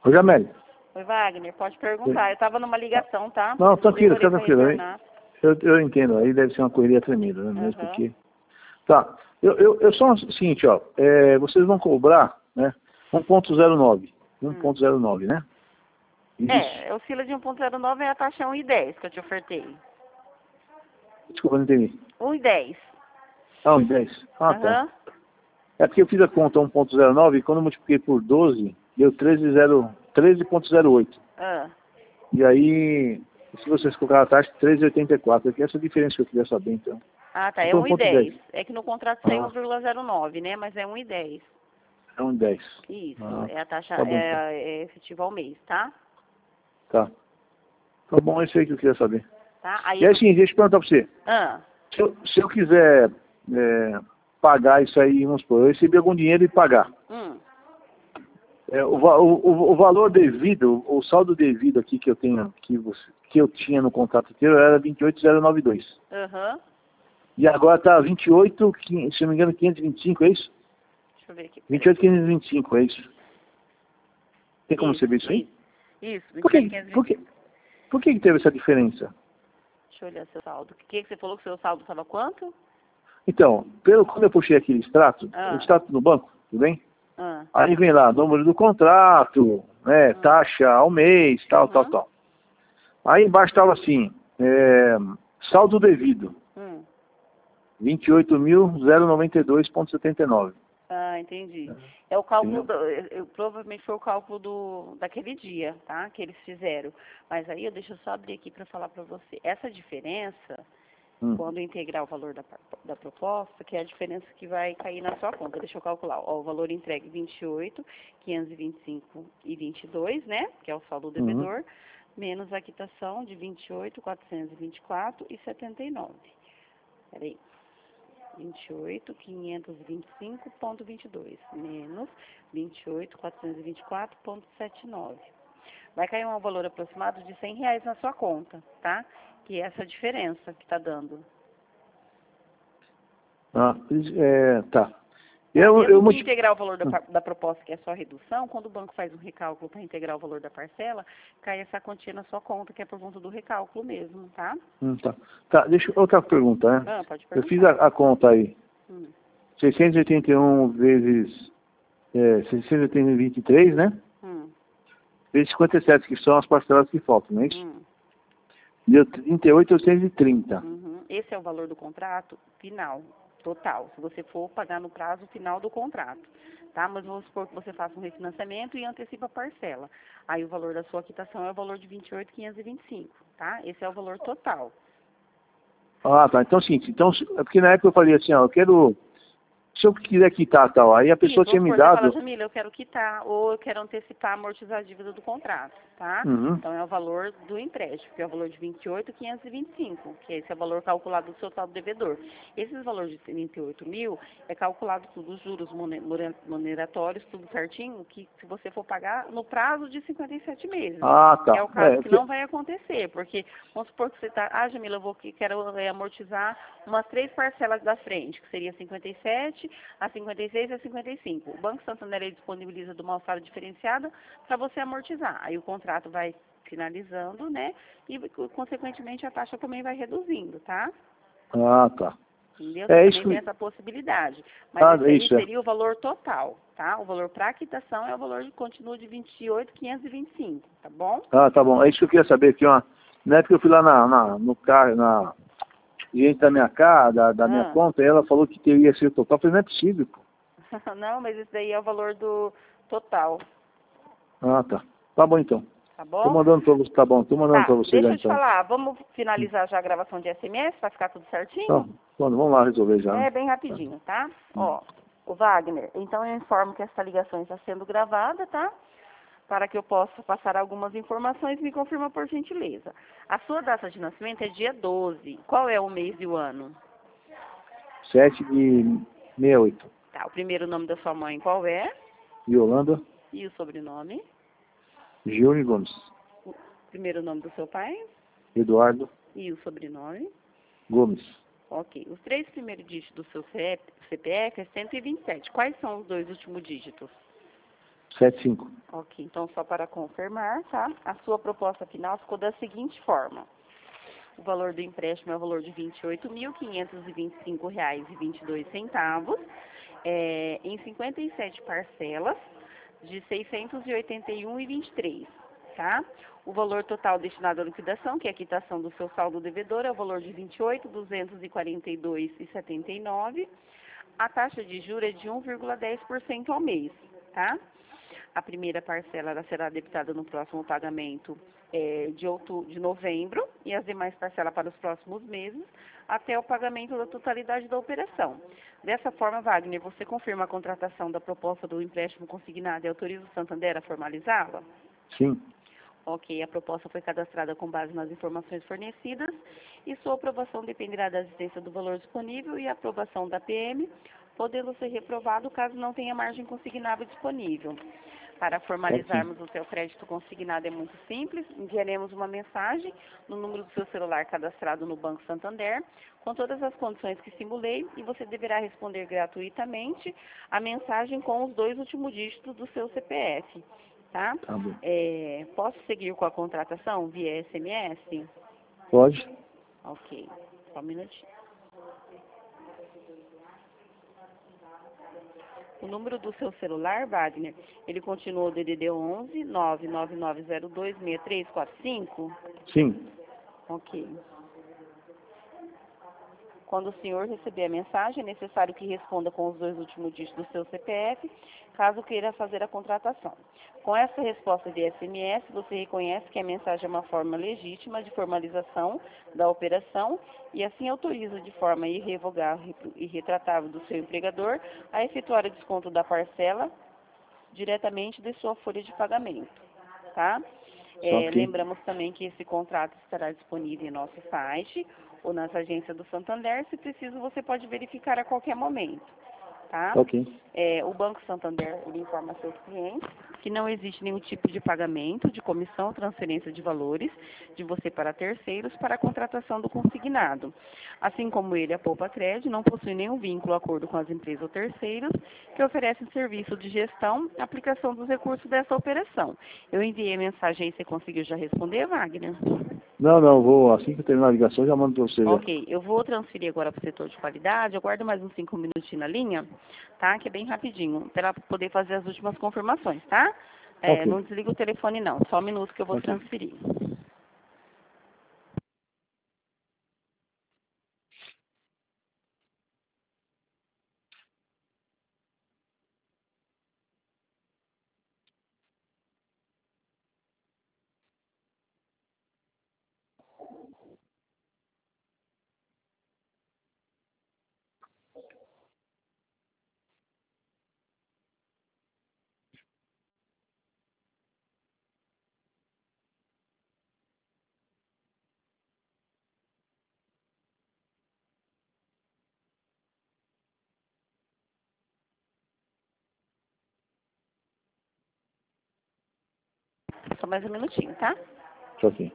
Oi, Jameli. Oi, Wagner, pode perguntar. Eu estava numa ligação, tá? Não, tranquilo, fica tranquilo. Eu entendo, aí deve ser uma correria tremenda, né? Mesmo porque... Tá, eu só o seguinte, ó, vocês vão cobrar, né, 1.09, 1.09, né? Isso. Oscila de 1.09 é a taxa 1,10 que eu te ofertei. Desculpa, não entendi. 1,10. Ah, 1,10. Ah, tá. É porque eu fiz a conta 1.09 e quando eu multipliquei por 12, deu 13.08. E aí, se vocês colocaram a taxa, 13,84. É essa diferença que eu queria saber, então. Ah, tá. É 1,10. É que no contrato saiu 1,09, né? Mas é 1,10. É 1,10. Isso. É a taxa tá bom, efetiva ao mês, tá? Tá. Tá bom, é isso aí que eu queria saber. Tá? Aí e assim, deixa eu perguntar pra você. Se eu quiser pagar isso aí, vamos supor, eu recebi algum dinheiro e pagar. O valor devido, o saldo devido aqui que eu tenho, que eu tinha no contrato inteiro era 28.092. E agora está 28, se não me engano, 525, é isso? Deixa eu ver aqui. 28.525, é isso? Tem como você ver isso aí? Isso, 28.525. Por que teve essa diferença? Deixa eu olhar seu saldo. O que você falou que seu saldo estava quanto? Então, quando eu puxei aquele extrato, o extrato no banco, tudo bem? Aí vem lá, número do contrato, né, taxa ao mês, tal. Aí embaixo estava assim, saldo devido, 28.092,79. Ah, entendi. É o cálculo, provavelmente foi o cálculo daquele dia, tá? Que eles fizeram. Mas aí, deixa eu só abrir aqui para falar para você. Essa diferença, quando integrar o valor da proposta, que é a diferença que vai cair na sua conta. Deixa eu calcular. Ó, o valor entregue 28.525,22, né? Que é o saldo do devedor, menos a quitação de 28.424,79. Peraí. 28.525,22 menos 28.424,79. Vai cair um valor aproximado de R$100 na sua conta, tá? Que é essa diferença que está dando. Tá. Eu integrar o valor da proposta, que é só a redução, quando o banco faz um recálculo para integrar o valor da parcela, cai essa quantia na sua conta, que é por conta do recálculo mesmo, tá? Tá, outra pergunta, né? Pode perguntar. Eu fiz a conta aí. 681 vezes 623, né? Vezes 57, que são as parcelas que faltam, não é isso? Deu 38.830. Esse é o valor do contrato final. Total, se você for pagar no prazo final do contrato, tá? Mas vamos supor que você faça um refinanciamento e antecipa a parcela. Aí o valor da sua quitação é o valor de 28.525, tá? Esse é o valor total. Ah, tá. Então, sim. Então, é porque na época eu falei assim, ó, eu quero... Se eu quiser quitar tal, aí a pessoa tinha me dado... Você fala, Jamila, eu quero quitar, ou eu quero antecipar, amortizar a dívida do contrato, tá? Então é o valor do empréstimo, que é o valor de 28.525, que esse é o valor calculado do seu saldo devedor. Esses valores de 38 mil é calculado tudo, os juros moneratórios, tudo certinho, que se você for pagar no prazo de 57 meses. Ah, tá. É o caso que não vai acontecer, porque vamos supor que você tá, Jamila, quero amortizar umas 3 parcelas da frente, que seria 57, a 56 e a 55. O Banco Santander disponibiliza de uma alçada diferenciada para você amortizar. Aí o contrato vai finalizando, né? E, consequentemente, a taxa também vai reduzindo, tá? Ah, tá. Entendeu? Também tem essa possibilidade. Mas esse aí seria o valor total, tá? O valor para quitação é o valor que continua de 28.525, tá bom? Ah, tá bom. É isso que eu queria saber aqui, ó. Na época eu fui lá no carro, gente da minha casa, da minha conta, e ela falou que teria sido total. Eu falei, não é possível, pô. Não, mas isso daí é o valor do total. Ah, tá. Tá bom, então. Tá bom? Tô mandando pra você, tá bom. Tô mandando pra você já, então. Deixa eu te falar, vamos finalizar já a gravação de SMS para ficar tudo certinho? Tá, vamos lá resolver já. É bem rapidinho, tá? Ó, o Wagner, então eu informo que essa ligação está sendo gravada, tá? Para que eu possa passar algumas informações, me confirma por gentileza. A sua data de nascimento é dia 12. Qual é o mês e o ano? 7/68. Tá, o primeiro nome da sua mãe qual é? Yolanda. E o sobrenome? Júnior Gomes. O primeiro nome do seu pai? Eduardo. E o sobrenome? Gomes. Ok. Os 3 primeiros dígitos do seu CPF é 127. Quais são os 2 últimos dígitos? 75. Ok, então só para confirmar, tá? A sua proposta final ficou da seguinte forma. O valor do empréstimo é o valor de R$ 28.525,22, em 57 parcelas de R$ 681,23, tá? O valor total destinado à liquidação, que é a quitação do seu saldo devedor, é o valor de R$ 28.242,79. A taxa de juros é de 1,10% ao mês, tá? A primeira parcela ela será debitada no próximo pagamento de novembro e as demais parcelas para os próximos meses até o pagamento da totalidade da operação. Dessa forma, Wagner, você confirma a contratação da proposta do empréstimo consignado e autoriza o Santander a formalizá-la? Sim. Ok, a proposta foi cadastrada com base nas informações fornecidas e sua aprovação dependerá da existência do valor disponível e a aprovação da PM, podendo ser reprovado caso não tenha margem consignável disponível. Para formalizarmos o seu crédito consignado é muito simples, enviaremos uma mensagem no número do seu celular cadastrado no Banco Santander, com todas as condições que simulei, e você deverá responder gratuitamente a mensagem com os 2 últimos dígitos do seu CPF, tá? Tá bom. Posso seguir com a contratação via SMS? Pode. Ok, só um minutinho. O número do seu celular, Wagner, ele continua o DDD 11 99902 6345? Sim. Ok. Quando o senhor receber a mensagem, é necessário que responda com os 2 últimos dígitos do seu CPF, caso queira fazer a contratação. Com essa resposta de SMS, você reconhece que a mensagem é uma forma legítima de formalização da operação e assim autoriza de forma irrevogável e irretratável do seu empregador a efetuar o desconto da parcela diretamente de sua folha de pagamento, tá? Lembramos também que esse contrato estará disponível em nosso site ou nas agências do Santander. Se preciso, você pode verificar a qualquer momento, tá? Ok. O Banco Santander ele informa a seus clientes que não existe nenhum tipo de pagamento, de comissão ou transferência de valores de você para terceiros para a contratação do consignado. Assim como ele, a Poupa Crédito, não possui nenhum vínculo ou acordo com as empresas ou terceiros que oferecem serviço de gestão e aplicação dos recursos dessa operação. Eu enviei a mensagem aí, você conseguiu já responder, Wagner? Não, vou, assim que eu terminar a ligação, já mando para você. Ok, eu vou transferir agora para o setor de qualidade, aguardo mais uns 5 minutinhos na linha, tá? Que é bem rapidinho, para poder fazer as últimas confirmações, tá? Ok. Não desliga o telefone não, só um minuto que eu vou transferir. Só mais um minutinho, tá? Ok.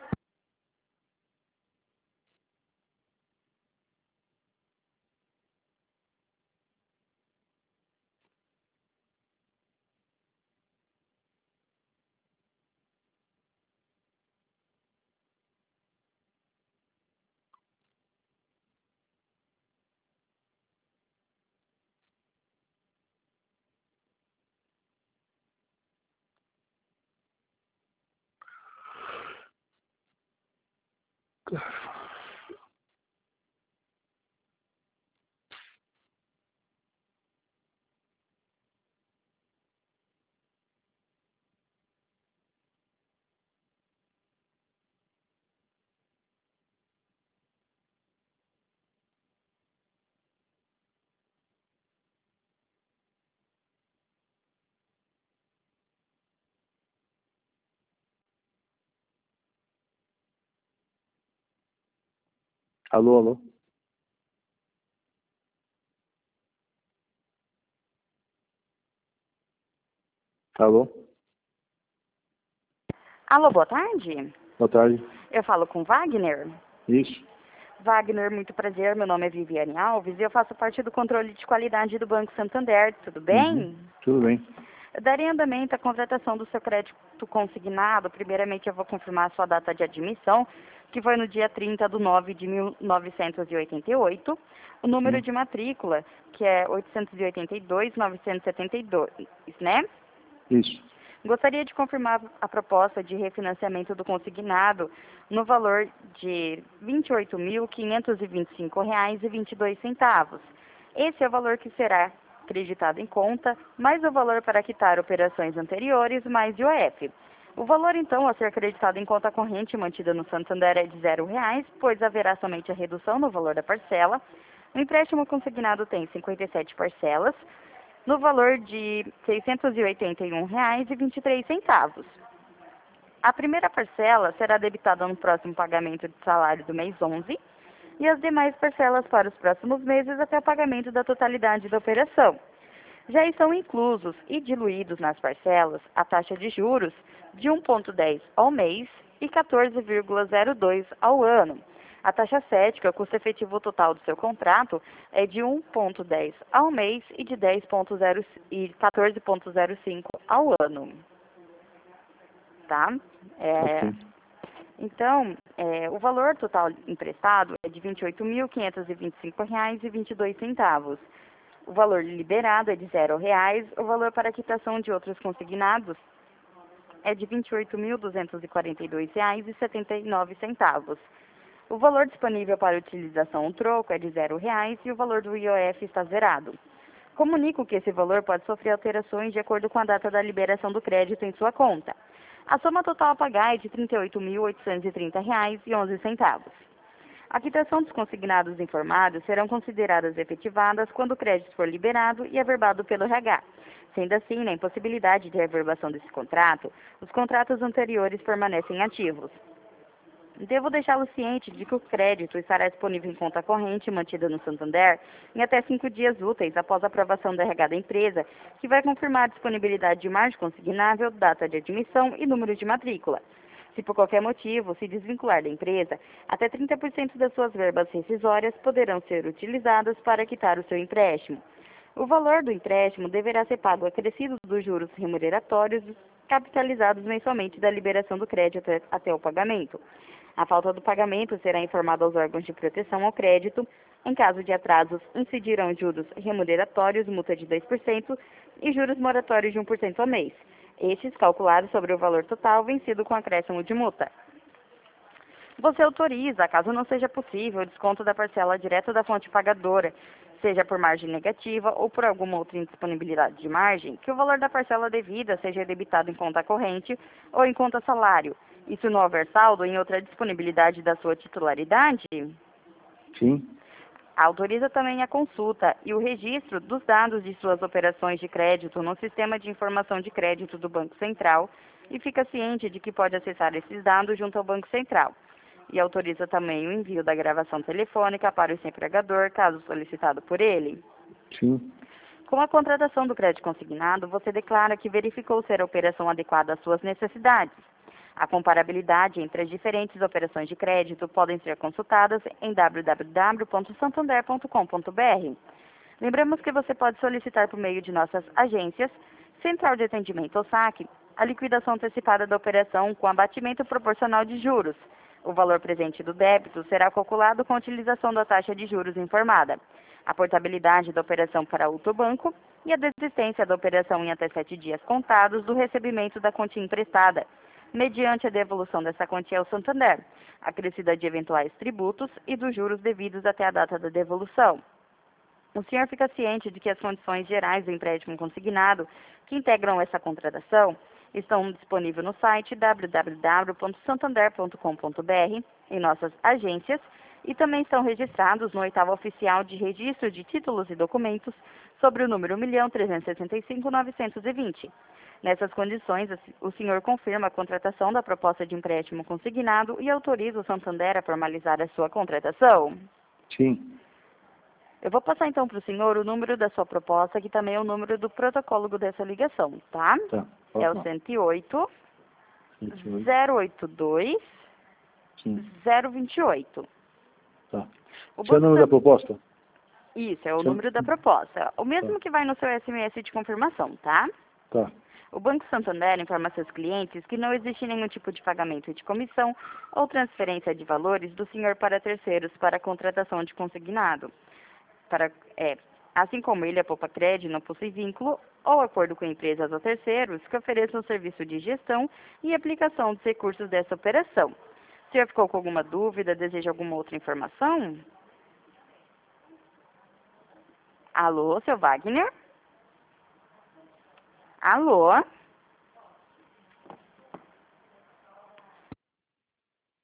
Alô? Alô? Alô, boa tarde. Boa tarde. Eu falo com Wagner. Isso. Wagner, muito prazer, meu nome é Viviane Alves e eu faço parte do controle de qualidade do Banco Santander, tudo bem? Tudo bem. Darei andamento à contratação do seu crédito consignado. Primeiramente, eu vou confirmar a sua data de admissão, que foi no dia 30/9/1988. O número de matrícula, que é 882-972, né? Isso. Gostaria de confirmar a proposta de refinanciamento do consignado no valor de R$ 28.525,22. Esse é o valor que será acreditado em conta, mais o valor para quitar operações anteriores, mais IOF. O valor, então, a ser acreditado em conta corrente mantida no Santander é de R$ 0,00, pois haverá somente a redução no valor da parcela. O empréstimo consignado tem 57 parcelas, no valor de R$ 681,23. A primeira parcela será debitada no próximo pagamento de salário do mês 11 e as demais parcelas para os próximos meses até o pagamento da totalidade da operação. Já estão inclusos e diluídos nas parcelas a taxa de juros de 1,10 ao mês e 14,02 ao ano. A taxa cética, o custo efetivo total do seu contrato, é de 1,10 ao mês e de 14,05 ao ano. Tá? Ok. Então, o valor total emprestado é de R$ 28.525,22. O valor liberado é de R$ 0,00. O valor para quitação de outros consignados é de R$ 28.242,79. O valor disponível para utilização ou troco é de R$ 0,00 e o valor do IOF está zerado. Comunico que esse valor pode sofrer alterações de acordo com a data da liberação do crédito em sua conta. A soma total a pagar é de R$ 38.830,11. A quitação dos consignados informados serão consideradas efetivadas quando o crédito for liberado e averbado pelo RH. Sendo assim, na impossibilidade de reverbação desse contrato, os contratos anteriores permanecem ativos. Devo deixá-lo ciente de que o crédito estará disponível em conta corrente mantida no Santander em até 5 dias úteis após a aprovação do RH da empresa, que vai confirmar a disponibilidade de margem consignável, data de admissão e número de matrícula. Se por qualquer motivo se desvincular da empresa, até 30% das suas verbas rescisórias poderão ser utilizadas para quitar o seu empréstimo. O valor do empréstimo deverá ser pago acrescido dos juros remuneratórios capitalizados mensalmente da liberação do crédito até o pagamento. A falta do pagamento será informada aos órgãos de proteção ao crédito. Em caso de atrasos, incidirão juros remuneratórios, multa de 2% e juros moratórios de 1% ao mês. Estes calculados sobre o valor total vencido com acréscimo de multa. Você autoriza, caso não seja possível, o desconto da parcela direto da fonte pagadora, seja por margem negativa ou por alguma outra indisponibilidade de margem, que o valor da parcela devida seja debitado em conta corrente ou em conta salário. Isso não houver saldo em outra disponibilidade da sua titularidade? Sim. Autoriza também a consulta e o registro dos dados de suas operações de crédito no Sistema de Informação de Crédito do Banco Central e fica ciente de que pode acessar esses dados junto ao Banco Central. E autoriza também o envio da gravação telefônica para o seu empregador, caso solicitado por ele. Sim. Com a contratação do crédito consignado, você declara que verificou ser a operação adequada às suas necessidades. A comparabilidade entre as diferentes operações de crédito podem ser consultadas em www.santander.com.br. Lembramos que você pode solicitar por meio de nossas agências, Central de Atendimento ou SAC, a liquidação antecipada da operação com abatimento proporcional de juros. O valor presente do débito será calculado com a utilização da taxa de juros informada, a portabilidade da operação para outro banco e a desistência da operação em até 7 dias contados do recebimento da quantia emprestada, mediante a devolução dessa quantia ao Santander, acrescida de eventuais tributos e dos juros devidos até a data da devolução. O senhor fica ciente de que as condições gerais do empréstimo consignado que integram essa contratação estão disponíveis no site www.santander.com.br, em nossas agências, e também estão registrados no 8º Oficial de Registro de Títulos e Documentos sobre o número 1.365.920. Nessas condições, o senhor confirma a contratação da proposta de empréstimo consignado e autoriza o Santander a formalizar a sua contratação? Sim. Eu vou passar então para o senhor o número da sua proposta, que também é o número do protocolo dessa ligação, tá? Tá. É o 108 082 Sim. 028. Tá. O Esse é o número da proposta? Isso, é o número da proposta. O mesmo que vai no seu SMS de confirmação, tá? Tá. O Banco Santander informa seus clientes que não existe nenhum tipo de pagamento de comissão ou transferência de valores do senhor para terceiros para a contratação de consignado. Assim como ele, a Poupa Cred não possui vínculo ou acordo com empresas ou terceiros que ofereçam serviço de gestão e aplicação dos recursos dessa operação. O senhor ficou com alguma dúvida? Deseja alguma outra informação? Alô, seu Wagner? Alô?